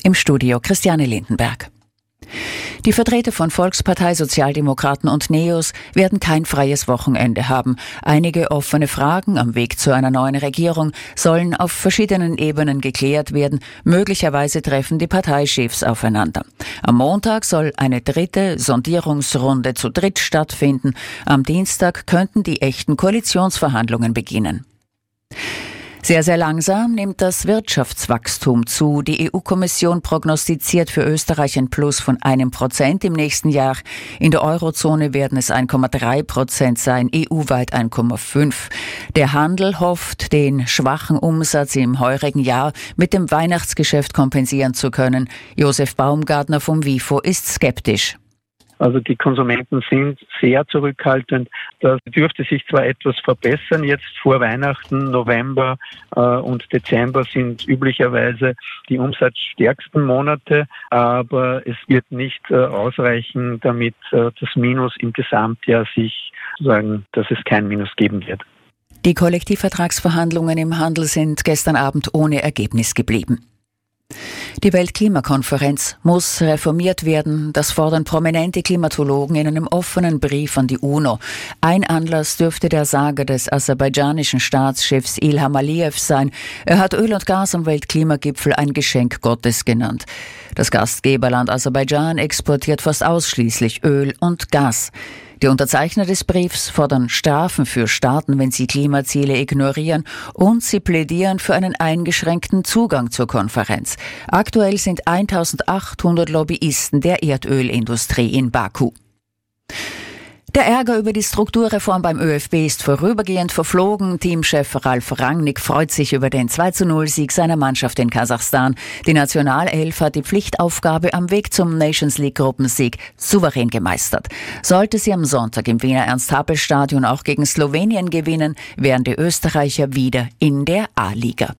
Im Studio Christiane Lindenberg. Die Vertreter von Volkspartei, Sozialdemokraten und NEOS werden kein freies Wochenende haben. Einige offene Fragen am Weg zu einer neuen Regierung sollen auf verschiedenen Ebenen geklärt werden. Möglicherweise treffen die Parteichefs aufeinander. Am Montag soll eine dritte Sondierungsrunde zu dritt stattfinden. Am Dienstag könnten die echten Koalitionsverhandlungen beginnen. Sehr, sehr langsam nimmt das Wirtschaftswachstum zu. Die EU-Kommission prognostiziert für Österreich ein Plus von 1% im nächsten Jahr. In der Eurozone werden es 1,3% sein, EU-weit 1,5%. Der Handel hofft, den schwachen Umsatz im heurigen Jahr mit dem Weihnachtsgeschäft kompensieren zu können. Josef Baumgartner vom WIFO ist skeptisch. Also die Konsumenten sind sehr zurückhaltend. Das dürfte sich zwar etwas verbessern. Jetzt vor Weihnachten, November und Dezember sind üblicherweise die umsatzstärksten Monate, aber es wird nicht ausreichen, damit das Minus im Gesamtjahr sich sagen, dass es kein Minus geben wird. Die Kollektivvertragsverhandlungen im Handel sind gestern Abend ohne Ergebnis geblieben. Die Weltklimakonferenz muss reformiert werden. Das fordern prominente Klimatologen in einem offenen Brief an die UNO. Ein Anlass dürfte der Sage des aserbaidschanischen Staatschefs Ilham Aliyev sein. Er hat Öl und Gas am Weltklimagipfel ein Geschenk Gottes genannt. Das Gastgeberland Aserbaidschan exportiert fast ausschließlich Öl und Gas. Die Unterzeichner des Briefs fordern Strafen für Staaten, wenn sie Klimaziele ignorieren, und sie plädieren für einen eingeschränkten Zugang zur Konferenz. Aktuell sind 1800 Lobbyisten der Erdölindustrie in Baku. Der Ärger über die Strukturreform beim ÖFB ist vorübergehend verflogen. Teamchef Ralf Rangnick freut sich über den 2:0-Sieg seiner Mannschaft in Kasachstan. Die Nationalelf hat die Pflichtaufgabe am Weg zum Nations-League-Gruppensieg souverän gemeistert. Sollte sie am Sonntag im Wiener Ernst-Happel-Stadion auch gegen Slowenien gewinnen, wären die Österreicher wieder in der A-Liga.